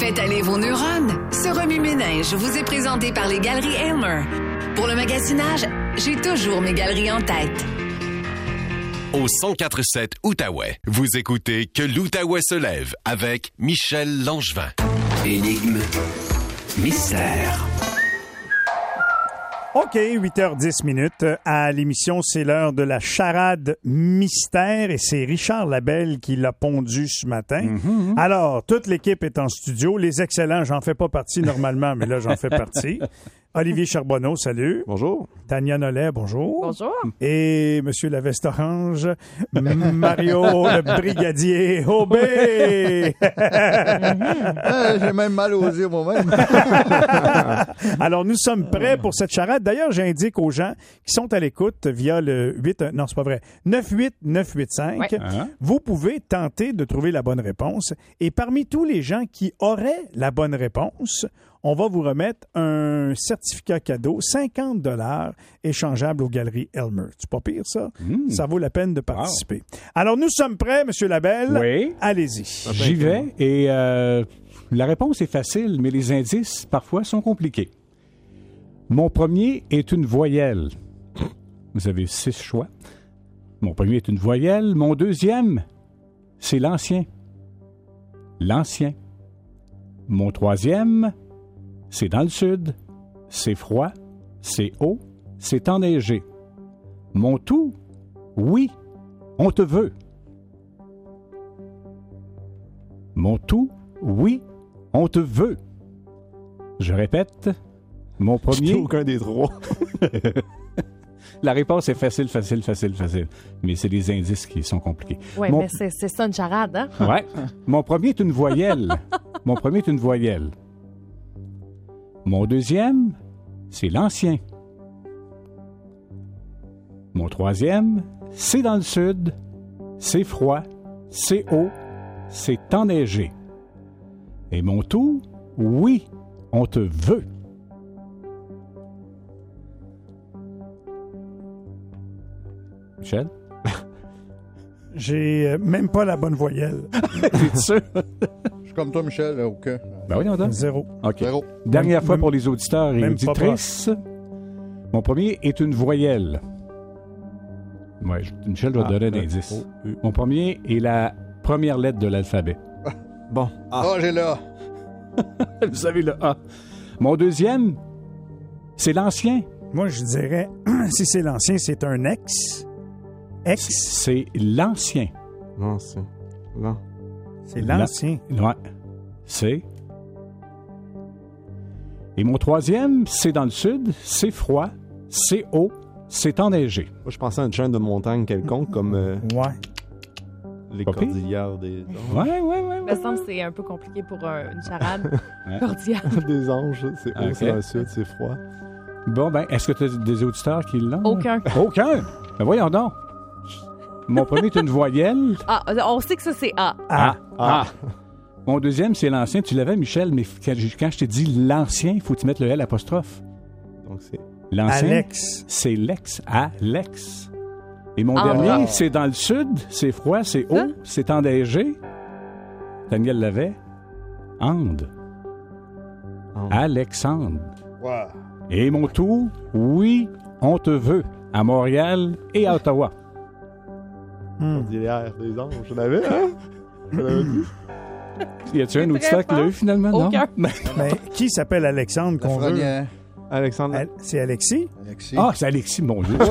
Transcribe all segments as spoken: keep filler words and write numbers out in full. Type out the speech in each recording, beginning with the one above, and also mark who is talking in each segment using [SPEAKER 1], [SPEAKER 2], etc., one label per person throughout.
[SPEAKER 1] Faites aller vos neurones. Ce remue-ménage vous est présenté par les Galeries Aylmer. Pour le magasinage, j'ai toujours mes galeries en tête.
[SPEAKER 2] Au cent quatre virgule sept Outaouais, vous écoutez Que l'Outaouais se lève avec Michel Langevin.
[SPEAKER 3] Énigme, mystère.
[SPEAKER 4] OK, huit heures dix minutes. À l'émission, c'est l'heure de la charade mystère et c'est Richard Labelle qui l'a pondu ce matin. Mm-hmm. Alors, toute l'équipe est en studio. Les excellents, j'en fais pas partie normalement, mais là, j'en fais partie. Olivier Charbonneau, salut.
[SPEAKER 5] Bonjour.
[SPEAKER 4] Tania Nollet, bonjour.
[SPEAKER 6] Bonjour.
[SPEAKER 4] Et Monsieur la Veste Orange, Mario le Brigadier Aubé.
[SPEAKER 5] euh, j'ai même mal aux yeux moi-même.
[SPEAKER 4] Alors, nous sommes prêts pour cette charade. D'ailleurs, j'indique aux gens qui sont à l'écoute via le huit... Non, c'est pas vrai. neuf huit neuf huit cinq. Ouais. Uh-huh. Vous pouvez tenter de trouver la bonne réponse. Et parmi tous les gens qui auraient la bonne réponse, on va vous remettre un certificat cadeau, cinquante dollars échangeable aux Galeries Aylmer. C'est pas pire, ça? Mmh. Ça vaut la peine de participer. Wow. Alors, nous sommes prêts, M. Labelle.
[SPEAKER 7] Oui.
[SPEAKER 4] Allez-y.
[SPEAKER 7] J'y vais. Et euh, la réponse est facile, mais les indices, parfois, sont compliqués. Mon premier est une voyelle. Vous avez six choix. Mon premier est une voyelle. Mon deuxième, c'est l'ancien. L'ancien. Mon troisième, c'est dans le sud, c'est froid, c'est haut, c'est enneigé. Mon tout, oui, on te veut. Mon tout, oui, on te veut. Je répète, mon premier...
[SPEAKER 5] Je aucun des trois.
[SPEAKER 7] La réponse est facile, facile, facile, facile. Mais c'est les indices qui sont compliqués.
[SPEAKER 6] Oui,
[SPEAKER 7] mon...
[SPEAKER 6] mais c'est, c'est ça une charade, hein?
[SPEAKER 7] Oui. Mon premier est une voyelle. Mon premier est une voyelle. Mon deuxième, c'est l'ancien. Mon troisième, c'est dans le sud, c'est froid, c'est haut, c'est enneigé. Et mon tout, oui, on te veut. Michel?
[SPEAKER 4] J'ai euh, même pas la bonne voyelle.
[SPEAKER 7] T'es sûr?
[SPEAKER 5] Je suis comme toi, Michel. OK.
[SPEAKER 7] Ben oui, on donne.
[SPEAKER 4] Zéro.
[SPEAKER 7] OK.
[SPEAKER 5] Zéro.
[SPEAKER 7] Dernière
[SPEAKER 4] même,
[SPEAKER 7] fois
[SPEAKER 4] même,
[SPEAKER 7] pour les auditeurs et auditrices. Mon premier est une voyelle. Oui, Michel doit ah, donner un indice. Oh, euh. Mon premier est la première lettre de l'alphabet.
[SPEAKER 5] Ah. Bon. Ah, oh, j'ai le A.
[SPEAKER 7] Vous avez le A. Mon deuxième, c'est l'ancien.
[SPEAKER 4] Moi, je dirais, si c'est l'ancien, c'est un ex. Ex.
[SPEAKER 7] C'est l'ancien.
[SPEAKER 5] L'ancien. Non.
[SPEAKER 4] C'est l'ancien.
[SPEAKER 7] La... Ouais. C'est. Et mon troisième, c'est dans le sud, c'est froid, c'est haut, c'est enneigé.
[SPEAKER 5] Moi, je pensais à une chaîne de montagne quelconque, comme euh,
[SPEAKER 4] ouais.
[SPEAKER 5] les Pas cordillères des anges.
[SPEAKER 7] Ouais, ouais, ouais.
[SPEAKER 6] Il me semble que c'est un peu compliqué pour un, une charade. Cordillère.
[SPEAKER 5] Des anges, c'est haut, okay. C'est dans le sud, c'est froid.
[SPEAKER 7] Bon, ben, est-ce que tu as des auditeurs qui l'ont?
[SPEAKER 6] Aucun.
[SPEAKER 7] Aucun? Ben voyons donc. Mon premier est une voyelle.
[SPEAKER 6] Ah, on sait que ça, c'est A.
[SPEAKER 7] Ah. Ah. ah. Mon deuxième, c'est l'ancien. Tu l'avais, Michel, mais quand je, quand je t'ai dit l'ancien, il faut que tu mettes le L apostrophe.
[SPEAKER 5] Donc, c'est...
[SPEAKER 4] L'ancien, Alex.
[SPEAKER 7] C'est l'ex. Alex. Et mon
[SPEAKER 6] ah,
[SPEAKER 7] dernier,
[SPEAKER 6] wow.
[SPEAKER 7] c'est dans le sud, c'est froid, c'est haut, hein? C'est enneigé. Daniel l'avait. Ande. Ande. Alexandre.
[SPEAKER 5] Wow.
[SPEAKER 7] Et mon tout, oui, on te veut. À Montréal et à Ottawa.
[SPEAKER 5] Cordillère des anges, je l'avais, hein? Je l'avais dit.
[SPEAKER 7] Y a-tu un auditeur qui l'a eu finalement?
[SPEAKER 6] Aucun.
[SPEAKER 4] Non? Mais qui s'appelle Alexandre qu'on veut?
[SPEAKER 5] Alexandre.
[SPEAKER 4] Al- c'est Alexis?
[SPEAKER 5] Alexis?
[SPEAKER 7] Ah, c'est Alexis, mon Dieu.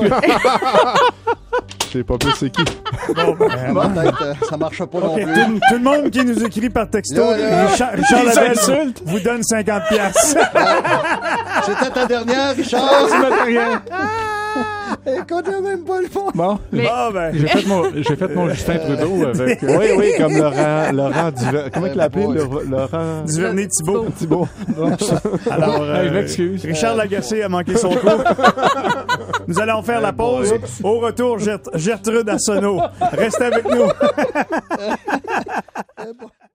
[SPEAKER 5] Je sais pas plus c'est qui.
[SPEAKER 4] Bon, ben,
[SPEAKER 5] bon, euh, ça marche pas okay. non plus.
[SPEAKER 4] Tout, tout le monde qui nous écrit par texto, là, là, Richard, Richard Labelle vous donne cinquante piastres.
[SPEAKER 5] C'était ta dernière, Richard?
[SPEAKER 7] Tu m'as rien.
[SPEAKER 5] Écoute, j'ai même pas le fond.
[SPEAKER 7] Bon,
[SPEAKER 6] mais...
[SPEAKER 4] bon ben.
[SPEAKER 7] j'ai fait mon, j'ai fait mon Justin Trudeau avec...
[SPEAKER 5] Oui, oui, comme Laurent, Laurent Duver... Comment il l'appelait? Le, Laurent...
[SPEAKER 4] Duvernay-Thibault.
[SPEAKER 5] Thibault.
[SPEAKER 4] Alors, euh,
[SPEAKER 7] je m'excuse.
[SPEAKER 4] Richard Lagacé a manqué son coup. Nous allons faire la pause. Au retour, Gert- Gertrude Arsenault. Restez avec nous.